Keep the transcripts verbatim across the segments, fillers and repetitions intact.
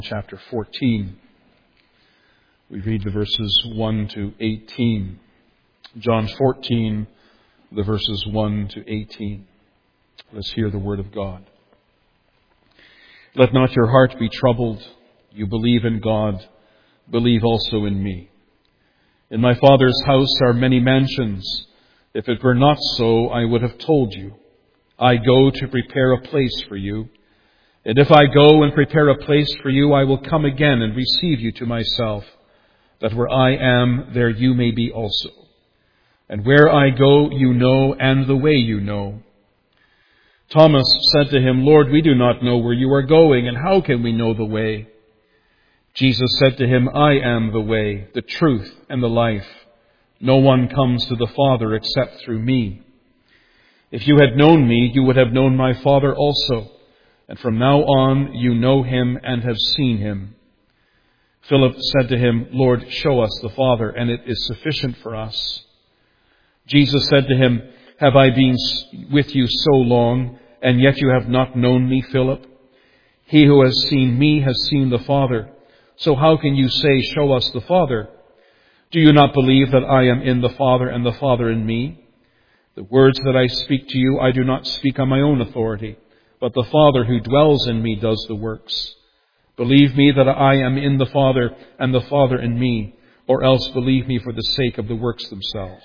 Chapter fourteen. We read the verses one to eighteen. John fourteen, the verses one to eighteen. Let's hear the word of God. Let not your heart be troubled. You believe in God. Believe also in me. In my Father's house are many mansions. If it were not so, I would have told you. I go to prepare a place for you. And if I go and prepare a place for you, I will come again and receive you to myself, that where I am, there you may be also. And where I go, you know, and the way you know. Thomas said to him, Lord, we do not know where you are going, and how can we know the way? Jesus said to him, I am the way, the truth, and the life. No one comes to the Father except through me. If you had known me, you would have known my Father also. And from now on you know him and have seen him. Philip said to him, Lord, show us the Father, and it is sufficient for us. Jesus said to him, Have I been with you so long, and yet you have not known me, Philip? He who has seen me has seen the Father. So how can you say, Show us the Father? Do you not believe that I am in the Father and the Father in me? The words that I speak to you, I do not speak on my own authority, but the Father who dwells in me does the works. Believe me that I am in the Father and the Father in me, or else believe me for the sake of the works themselves.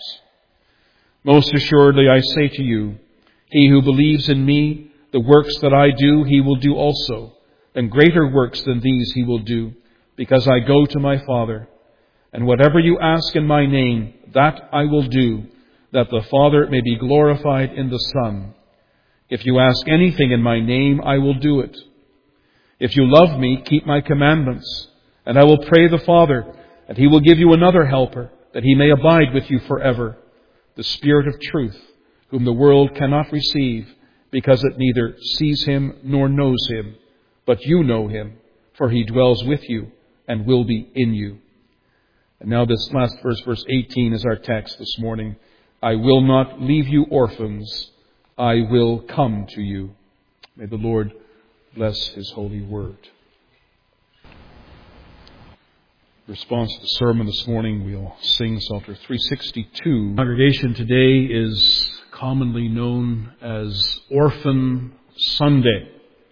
Most assuredly I say to you, he who believes in me, the works that I do, he will do also, and greater works than these he will do, because I go to my Father. And whatever you ask in my name, that I will do, that the Father may be glorified in the Son. If you ask anything in my name, I will do it. If you love me, keep my commandments, and I will pray the Father, and he will give you another helper, that he may abide with you forever, the Spirit of truth, whom the world cannot receive, because it neither sees him nor knows him. But you know him, for he dwells with you and will be in you. And now this last verse, verse eighteen, is our text this morning. I will not leave you orphans. I will come to you. May the Lord bless his holy word. In response to the sermon this morning, we'll sing Psalter three sixty-two. The congregation today is commonly known as Orphan Sunday.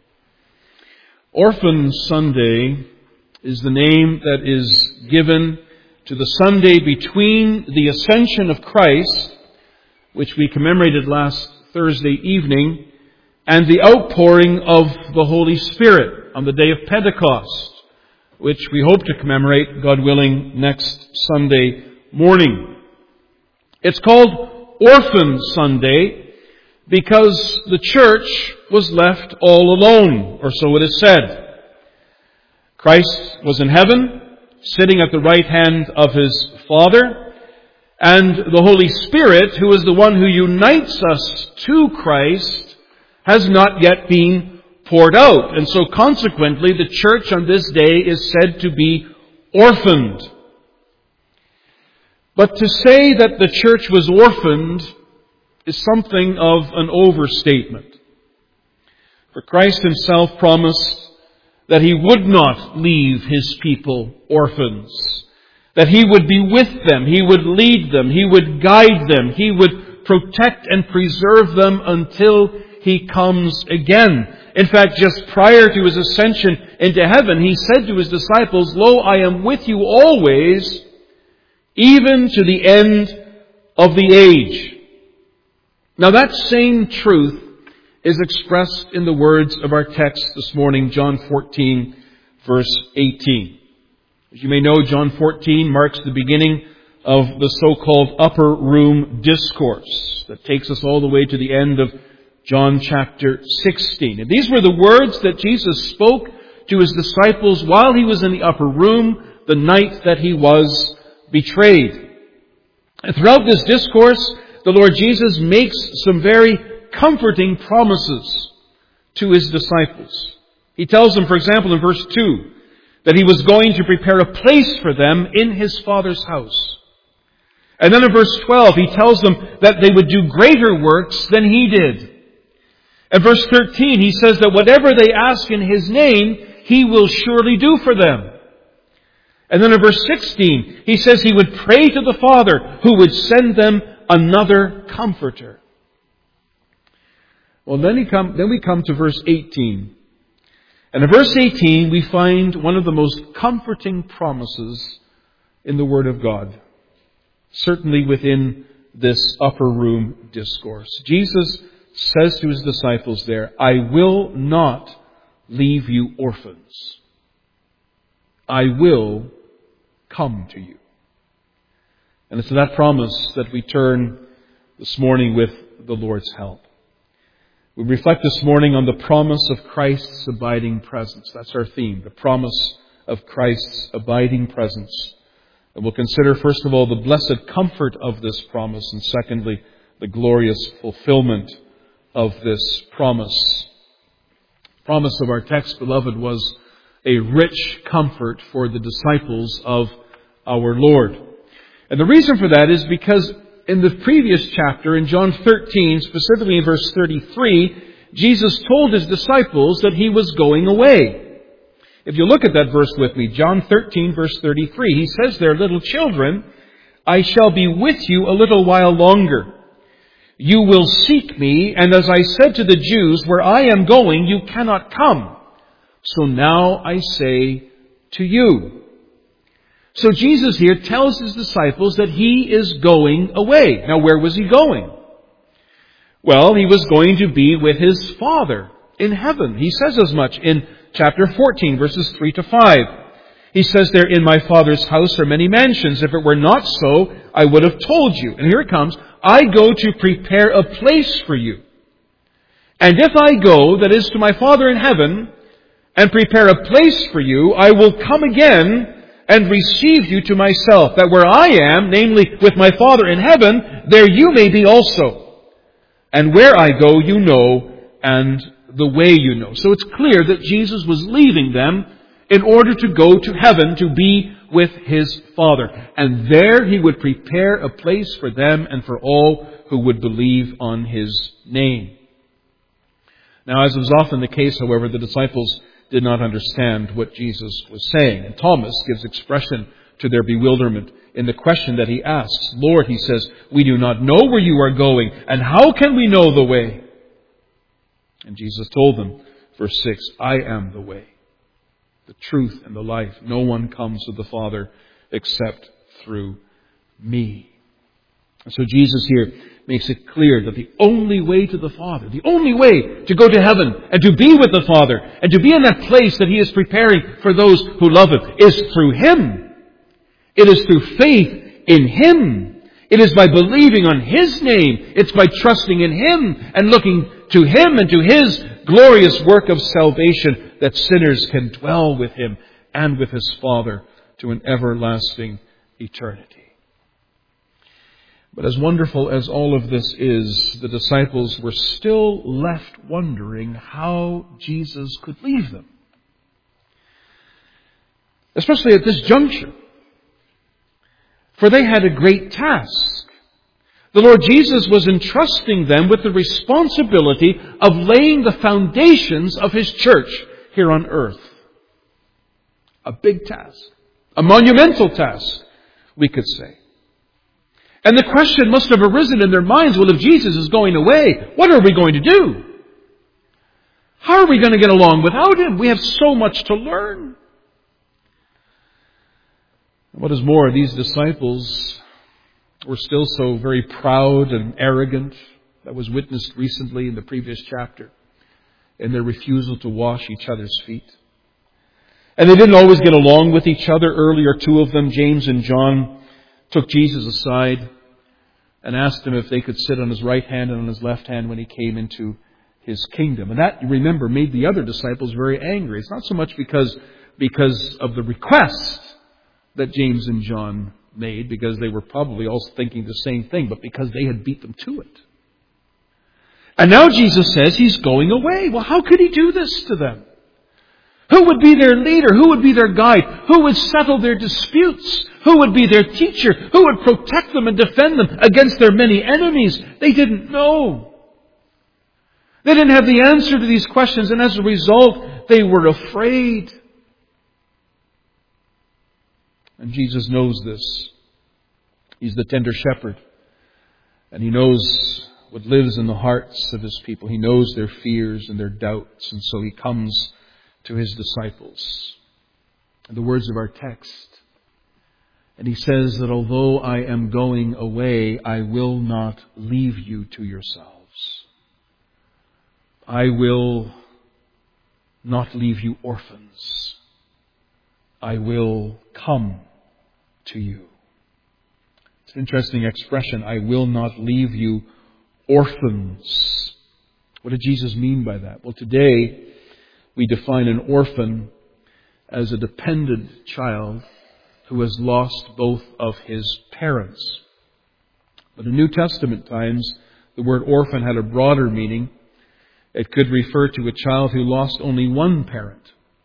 Orphan Sunday is the name that is given to the Sunday between the Ascension of Christ, which we commemorated last Thursday evening, and the outpouring of the Holy Spirit on the day of Pentecost, which we hope to commemorate, God willing, next Sunday morning. It's called Orphan Sunday because the church was left all alone, or so it is said. Christ was in heaven, sitting at the right hand of his Father, and the Holy Spirit, who is the one who unites us to Christ, has not yet been poured out. And so consequently, the church on this day is said to be orphaned. But to say that the church was orphaned is something of an overstatement. For Christ himself promised that he would not leave his people orphans, that he would be with them, he would lead them, he would guide them, he would protect and preserve them until he comes again. In fact, just prior to his ascension into heaven, he said to his disciples, Lo, I am with you always, even to the end of the age. Now that same truth is expressed in the words of our text this morning, John fourteen, verse eighteen. As you may know, John fourteen marks the beginning of the so-called upper room discourse that takes us all the way to the end of John chapter sixteen. And these were the words that Jesus spoke to his disciples while he was in the upper room the night that he was betrayed. And throughout this discourse, the Lord Jesus makes some very comforting promises to his disciples. He tells them, for example, in verse two, that he was going to prepare a place for them in his Father's house. And then in verse twelve, he tells them that they would do greater works than he did. In verse thirteen, he says that whatever they ask in his name, He will surely do for them. And then in verse sixteen, He says He would pray to the Father who would send them another Comforter. Well, then, he come, then we come to verse eighteen. And in verse eighteen, we find one of the most comforting promises in the Word of God. Certainly within this upper room discourse. Jesus says to His disciples there, I will not leave you orphans. I will come to you. And it's to that promise that we turn this morning with the Lord's help. We reflect this morning on the promise of Christ's abiding presence. That's our theme, the promise of Christ's abiding presence. And we'll consider, first of all, the blessed comfort of this promise, and secondly, the glorious fulfillment of this promise. The promise of our text, beloved, was a rich comfort for the disciples of our Lord. And the reason for that is because in the previous chapter, in John thirteen, specifically in verse thirty-three, Jesus told His disciples that He was going away. If you look at that verse with me, John thirteen, verse thirty-three, He says there, little children, I shall be with you a little while longer. You will seek me, and as I said to the Jews, where I am going, you cannot come. So now I say to you. So Jesus here tells His disciples that He is going away. Now, where was He going? Well, He was going to be with His Father in heaven. He says as much in chapter fourteen, verses three to five. He says there, in my Father's house are many mansions. If it were not so, I would have told you. And here it comes. I go to prepare a place for you. And if I go, that is to my Father in heaven, and prepare a place for you, I will come again and receive you to myself, that where I am, namely with my Father in heaven, there you may be also. And where I go, you know, and the way you know. So it's clear that Jesus was leaving them in order to go to heaven to be with His Father. And there He would prepare a place for them and for all who would believe on His name. Now, as was often the case, however, the disciples did not understand what Jesus was saying. And Thomas gives expression to their bewilderment in the question that he asks. Lord, he says, we do not know where you are going, and how can we know the way? And Jesus told them, verse six, I am the way, the truth, and the life. No one comes to the Father except through me. And so Jesus here makes it clear that the only way to the Father, the only way to go to heaven and to be with the Father and to be in that place that He is preparing for those who love Him is through Him. It is through faith in Him. It is by believing on His name. It's by trusting in Him and looking to Him and to His glorious work of salvation that sinners can dwell with Him and with His Father to an everlasting eternity. But as wonderful as all of this is, the disciples were still left wondering how Jesus could leave them. Especially at this juncture. For they had a great task. The Lord Jesus was entrusting them with the responsibility of laying the foundations of His church here on earth. A big task. A monumental task, we could say. And the question must have arisen in their minds, well, if Jesus is going away, what are we going to do? How are we going to get along without Him? We have so much to learn. What is more, these disciples were still so very proud and arrogant. That was witnessed recently in the previous chapter, in their refusal to wash each other's feet. And they didn't always get along with each other. Earlier, two of them, James and John, took Jesus aside and asked Him if they could sit on His right hand and on His left hand when He came into His kingdom. And that, you remember, made the other disciples very angry. It's not so much because, because of the request that James and John made, because they were probably also thinking the same thing, but because they had beat them to it. And now Jesus says He's going away. Well, how could He do this to them? Who would be their leader? Who would be their guide? Who would settle their disputes? Who would be their teacher? Who would protect them and defend them against their many enemies? They didn't know. They didn't have the answer to these questions, and as a result, they were afraid. And Jesus knows this. He's the tender shepherd. And He knows what lives in the hearts of His people. He knows their fears and their doubts. And so He comes to His disciples. And the words of our text. And He says that although I am going away, I will not leave you to yourselves. I will not leave you orphans. I will come to you. It's an interesting expression. I will not leave you orphans. What did Jesus mean by that? Well, today we define an orphan as a dependent child who has lost both of his parents. But in New Testament times, the word orphan had a broader meaning. It could refer to a child who lost only one parent.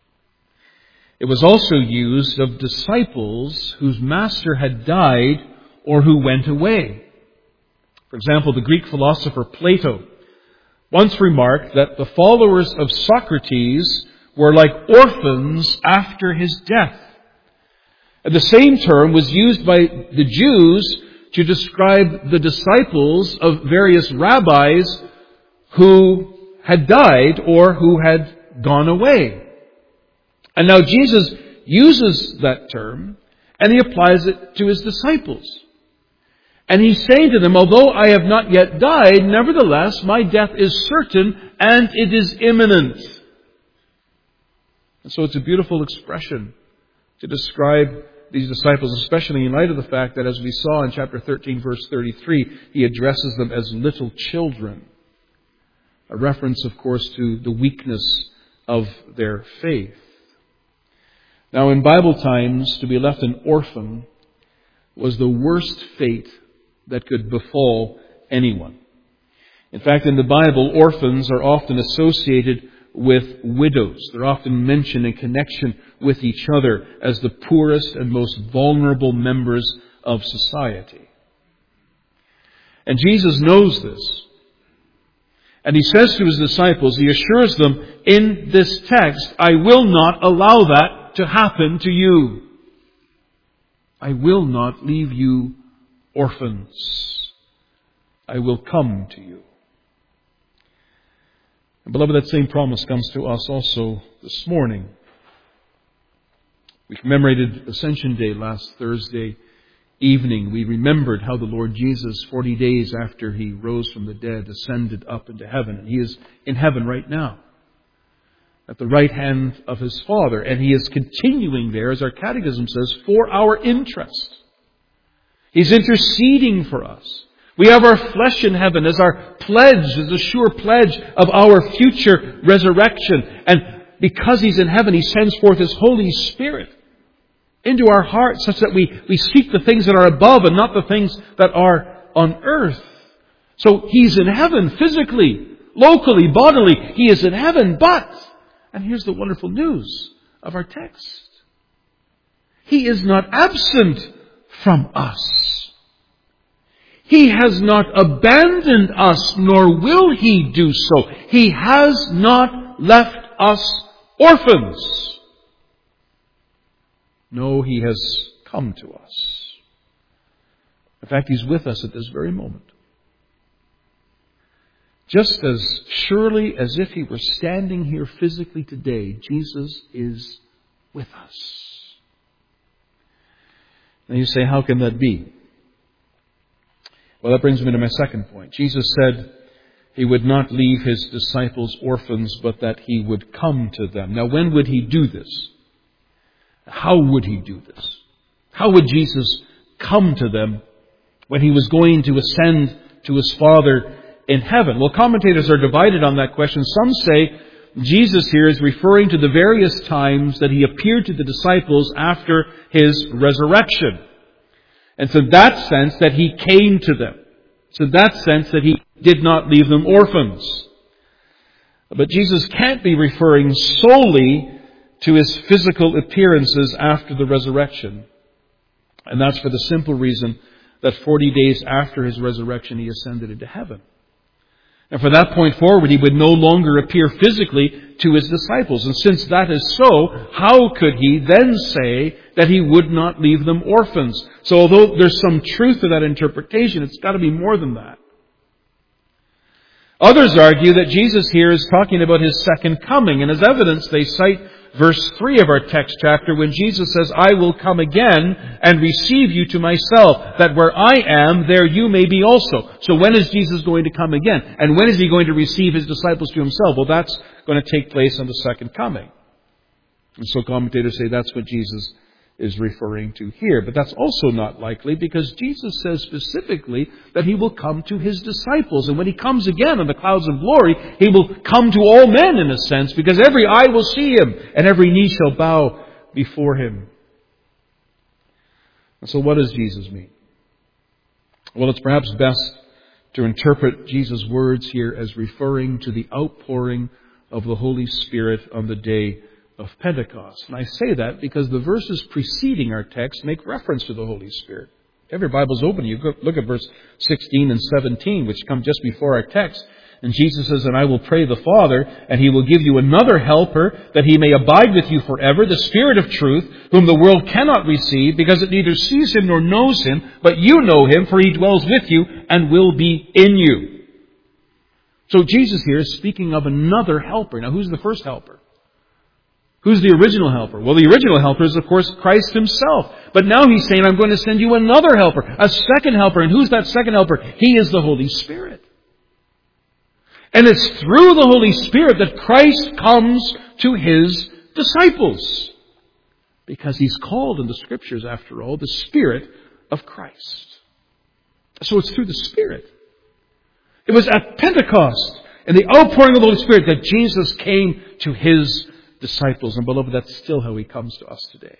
It was also used of disciples whose master had died or who went away. For example, the Greek philosopher Plato once remarked that the followers of Socrates were like orphans after his death. And the same term was used by the Jews to describe the disciples of various rabbis who had died or who had gone away. And now Jesus uses that term and He applies it to His disciples. And He's saying to them, although I have not yet died, nevertheless my death is certain and it is imminent. And so it's a beautiful expression to describe these disciples, especially in light of the fact that, as we saw in chapter thirteen, verse thirty-three, He addresses them as little children. A reference, of course, to the weakness of their faith. Now, in Bible times, to be left an orphan was the worst fate that could befall anyone. In fact, in the Bible, orphans are often associated with widows. They're often mentioned in connection with each other as the poorest and most vulnerable members of society. And Jesus knows this. And He says to His disciples, He assures them in this text, I will not allow that to happen to you. I will not leave you orphans. I will come to you. And beloved, that same promise comes to us also this morning. We commemorated Ascension Day last Thursday evening. We remembered how the Lord Jesus, forty days after He rose from the dead, ascended up into heaven. And He is in heaven right now, at the right hand of His Father. And He is continuing there, as our catechism says, for our interest. He's interceding for us. We have our flesh in heaven as our pledge, as a sure pledge of our future resurrection. And because He's in heaven, He sends forth His Holy Spirit into our hearts such that we, we seek the things that are above and not the things that are on earth. So He's in heaven physically, locally, bodily. He is in heaven, but, and here's the wonderful news of our text, He is not absent from us. He has not abandoned us, nor will He do so. He has not left us orphans. No, He has come to us. In fact, He's with us at this very moment. Just as surely as if He were standing here physically today, Jesus is with us. Now you say, how can that be? Well, that brings me to my second point. Jesus said He would not leave His disciples orphans, but that He would come to them. Now, when would He do this? How would He do this? How would Jesus come to them when He was going to ascend to His Father in heaven? Well, commentators are divided on that question. Some say Jesus here is referring to the various times that He appeared to the disciples after His resurrection. And so in that sense that He came to them. So in that sense that He did not leave them orphans. But Jesus can't be referring solely to His physical appearances after the resurrection. And that's for the simple reason that forty days after His resurrection He ascended into heaven. And from that point forward, he would no longer appear physically to his disciples. And since that is so, how could he then say that he would not leave them orphans? So although there's some truth to that interpretation, it's got to be more than that. Others argue that Jesus here is talking about his second coming. And as evidence, they cite verse three of our text chapter when Jesus says, I will come again and receive you to myself, that where I am, there you may be also. So when is Jesus going to come again? And when is he going to receive his disciples to himself? Well, that's going to take place on the second coming. And so commentators say that's what Jesus is referring to here. But that's also not likely because Jesus says specifically that he will come to his disciples. And when he comes again on the clouds of glory, he will come to all men in a sense, because every eye will see him and every knee shall bow before him. And so what does Jesus mean? Well, it's perhaps best to interpret Jesus' words here as referring to the outpouring of the Holy Spirit on the day of Pentecost. And I say that because the verses preceding our text make reference to the Holy Spirit. If your Bible's open, you look at verse sixteen and seventeen, which come just before our text. And Jesus says, and I will pray the Father, and he will give you another helper, that he may abide with you forever, the Spirit of truth, whom the world cannot receive, because it neither sees him nor knows him, but you know him, for he dwells with you and will be in you. So Jesus here is speaking of another helper. Now, who's the first helper? Who's the original helper? Well, the original helper is, of course, Christ himself. But now he's saying, I'm going to send you another helper, a second helper. And who's that second helper? He is the Holy Spirit. And it's through the Holy Spirit that Christ comes to his disciples. Because he's called in the Scriptures, after all, the Spirit of Christ. So it's through the Spirit. It was at Pentecost, in the outpouring of the Holy Spirit, that Jesus came to his disciples. And beloved, that's still how he comes to us today.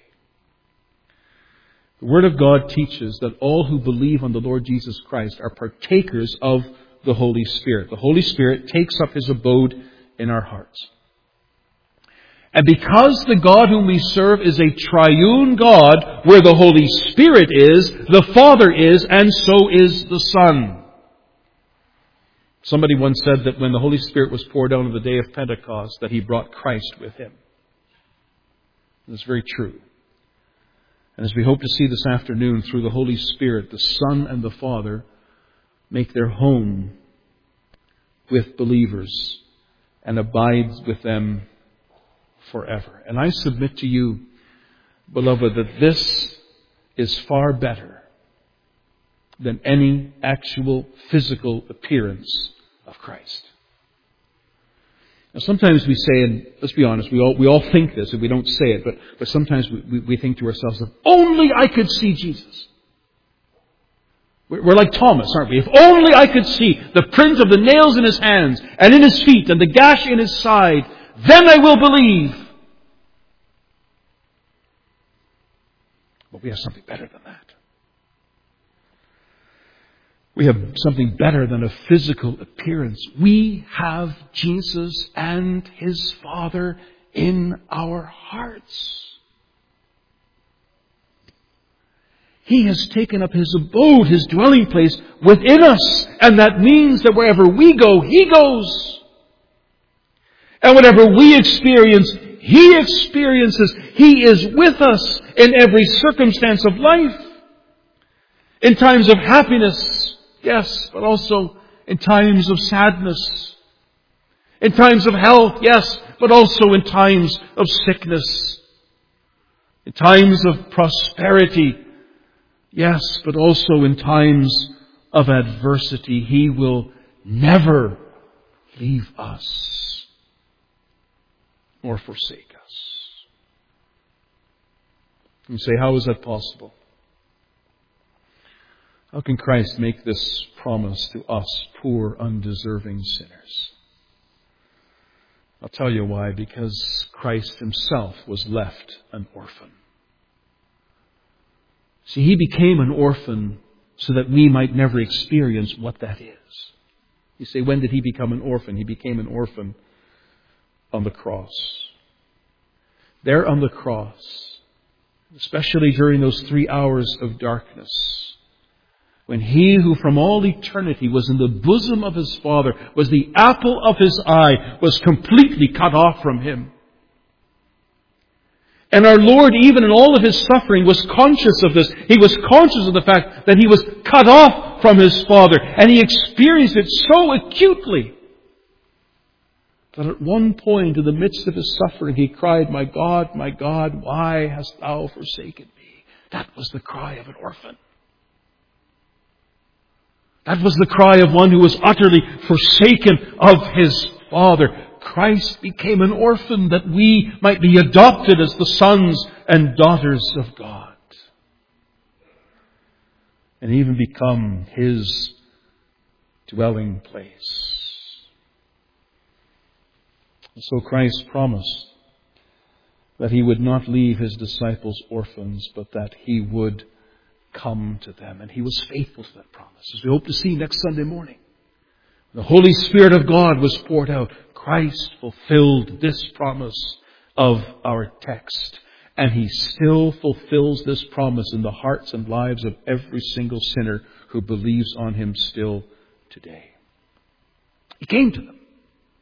The Word of God teaches that all who believe on the Lord Jesus Christ are partakers of the Holy Spirit. The Holy Spirit takes up his abode in our hearts. And because the God whom we serve is a triune God, where the Holy Spirit is, the Father is, and so is the Son. Somebody once said that when the Holy Spirit was poured out on the day of Pentecost, that he brought Christ with him. That's very true. And as we hope to see this afternoon, through the Holy Spirit, the Son and the Father make their home with believers and abide with them forever. And I submit to you, beloved, that this is far better than any actual physical appearance of Christ. Now sometimes we say, and let's be honest, we all we all think this, and we don't say it, but, but sometimes we, we, we think to ourselves, if only I could see Jesus. We're like Thomas, aren't we? If only I could see the print of the nails in his hands and in his feet and the gash in his side, then I will believe. But we have something better than that. We have something better than a physical appearance. We have Jesus and his Father in our hearts. He has taken up his abode, his dwelling place within us. And that means that wherever we go, he goes. And whatever we experience, he experiences. He is with us in every circumstance of life. In times of happiness, yes, but also in times of sadness. In times of health, yes, but also in times of sickness. In times of prosperity, yes, but also in times of adversity. He will never leave us or forsake us. You say, how is that possible? How can Christ make this promise to us, poor, undeserving sinners? I'll tell you why. Because Christ himself was left an orphan. See, he became an orphan so that we might never experience what that is. You say, when did he become an orphan? He became an orphan on the cross. There on the cross, especially during those three hours of darkness, when He who from all eternity was in the bosom of His Father, was the apple of His eye, was completely cut off from Him. And our Lord, even in all of His suffering, was conscious of this. He was conscious of the fact that He was cut off from His Father. And He experienced it so acutely that at one point in the midst of His suffering, He cried, "My God, my God, why hast Thou forsaken me?" That was the cry of an orphan. That was the cry of one who was utterly forsaken of his Father. Christ became an orphan that we might be adopted as the sons and daughters of God. And even become His dwelling place. And so Christ promised that He would not leave His disciples orphans, but that He would come to them. And He was faithful to that promise, as we hope to see next Sunday morning. The Holy Spirit of God was poured out. Christ fulfilled this promise of our text. And He still fulfills this promise in the hearts and lives of every single sinner who believes on Him still today. He came to them.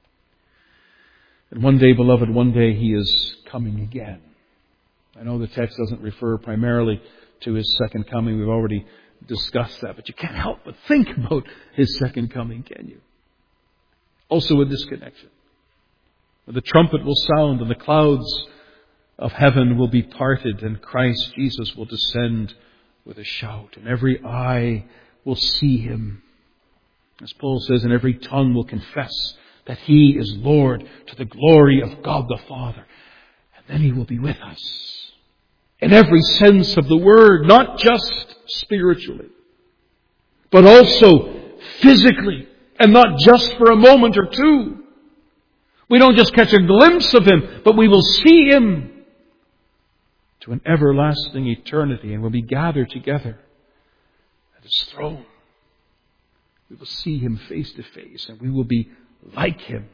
And one day, beloved, one day He is coming again. I know the text doesn't refer primarily to His second coming. We've already discussed that. But you can't help but think about His second coming, can you? Also in this connection, the trumpet will sound and the clouds of heaven will be parted and Christ Jesus will descend with a shout and every eye will see Him. As Paul says, and every tongue will confess that He is Lord to the glory of God the Father. And then He will be with us. In every sense of the word, not just spiritually, but also physically, and not just for a moment or two. We don't just catch a glimpse of Him, but we will see Him to an everlasting eternity, and we'll be gathered together at His throne. We will see Him face to face, and we will be like Him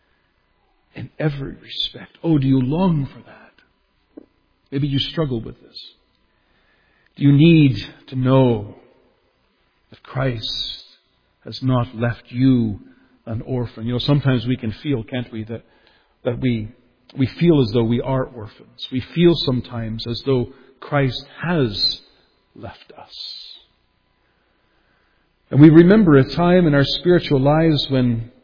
in every respect. Oh, do you long for that? Maybe you struggle with this. Do you need to know that Christ has not left you an orphan? You know, sometimes we can feel, can't we, that, that we, we feel as though we are orphans. We feel sometimes as though Christ has left us. And we remember a time in our spiritual lives when,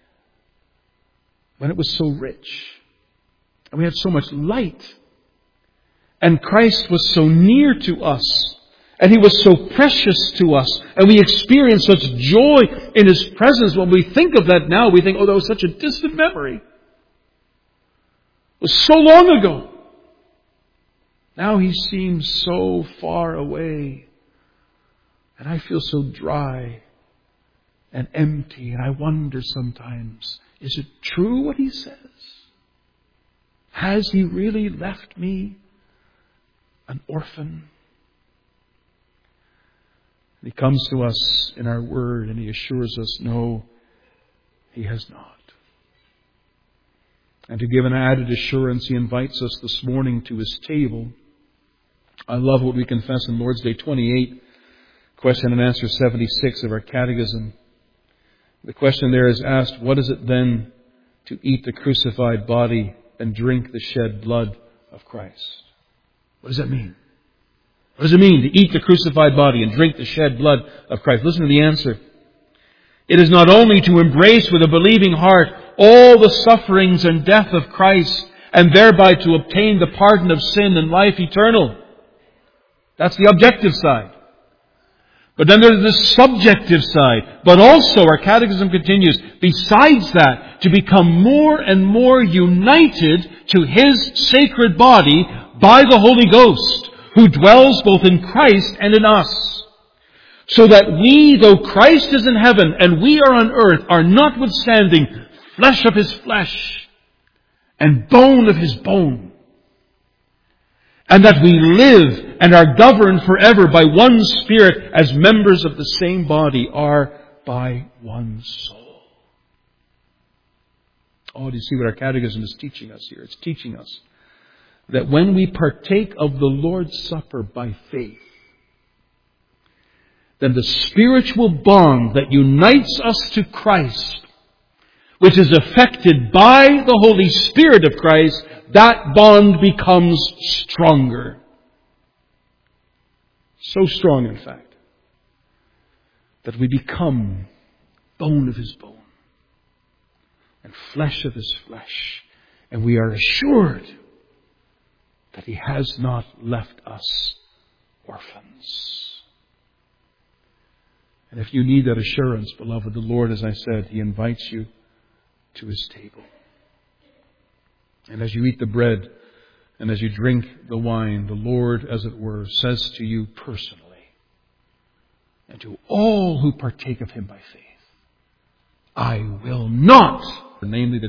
when it was so rich. And we had so much light. And Christ was so near to us. And He was so precious to us. And we experienced such joy in His presence. When we think of that now, we think, oh, that was such a distant memory. It was so long ago. Now He seems so far away. And I feel so dry and empty. And I wonder sometimes, is it true what He says? Has He really left me an orphan? He comes to us in our word and He assures us, no, He has not. And to give an added assurance, He invites us this morning to His table. I love what we confess in Lord's Day twenty-eight, question and answer seventy-six of our catechism. The question there is asked, what is it then to eat the crucified body and drink the shed blood of Christ? What does that mean? What does it mean to eat the crucified body and drink the shed blood of Christ? Listen to the answer. It is not only to embrace with a believing heart all the sufferings and death of Christ and thereby to obtain the pardon of sin and life eternal. That's the objective side. But then there's the subjective side. But also, our catechism continues, besides that, to become more and more united to His sacred body by the Holy Ghost, who dwells both in Christ and in us. So that we, though Christ is in heaven and we are on earth, are notwithstanding flesh of His flesh and bone of His bone. And that we live and are governed forever by one Spirit as members of the same body are by one soul. Oh, do you see what our catechism is teaching us here? It's teaching us that when we partake of the Lord's Supper by faith, then the spiritual bond that unites us to Christ, which is affected by the Holy Spirit of Christ, that bond becomes stronger. So strong, in fact, that we become bone of His bone and flesh of His flesh. And we are assured that He has not left us orphans. And if you need that assurance, beloved, the Lord, as I said, He invites you to His table. And as you eat the bread and as you drink the wine, the Lord, as it were, says to you personally, and to all who partake of Him by faith, I will not, namely the